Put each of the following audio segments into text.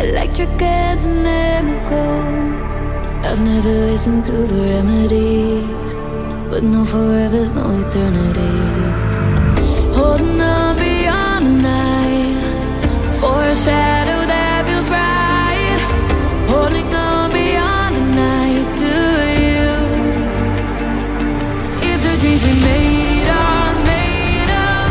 electric and chemical. I've never listened to the remedies, but no forevers, no eternities. Holding on beyond the night for a shadow that feels right. Holding on beyond the night to you. If the dreams we made are made of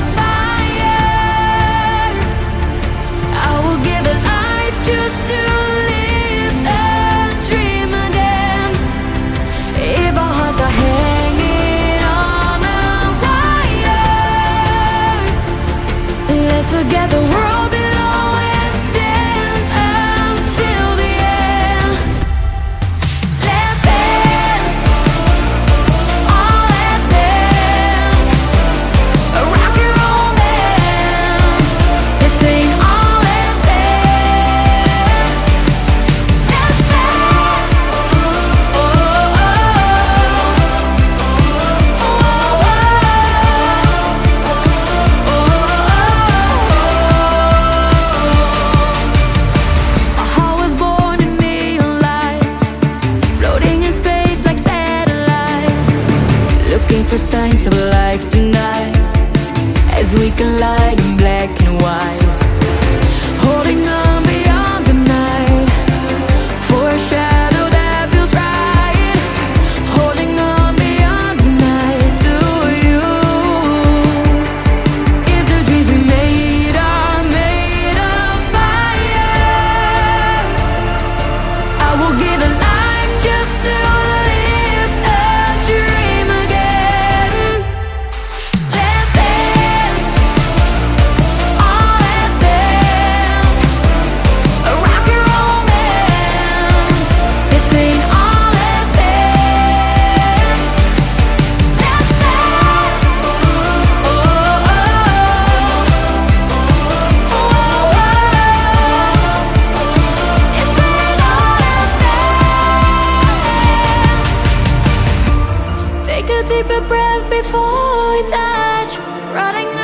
fire, I will give a life just to live and dream again. If our hearts are hanging on a wire, let's forget the world below and dance until the end. Let's dance, oh let's dance, a rock and roll dance. Let's sing, oh let's dance. Let's dance, oh, oh, oh, Our heart was born in neon lights, floating in space like satellites, looking for signs of life tonight, as we collide in black and white. Holding on beyond the night for a shadow that feels right. Holding on beyond the night to you. If the dreams we made are made of fire, I will give a life just to live and dream again. Let's dance, oh let's dance, a rock and roll dance. Let's sing, oh let's dance. Let's dance, oh, oh, oh, oh, oh. Let's sing, oh let's dance. Take a deeper breath before we touch, running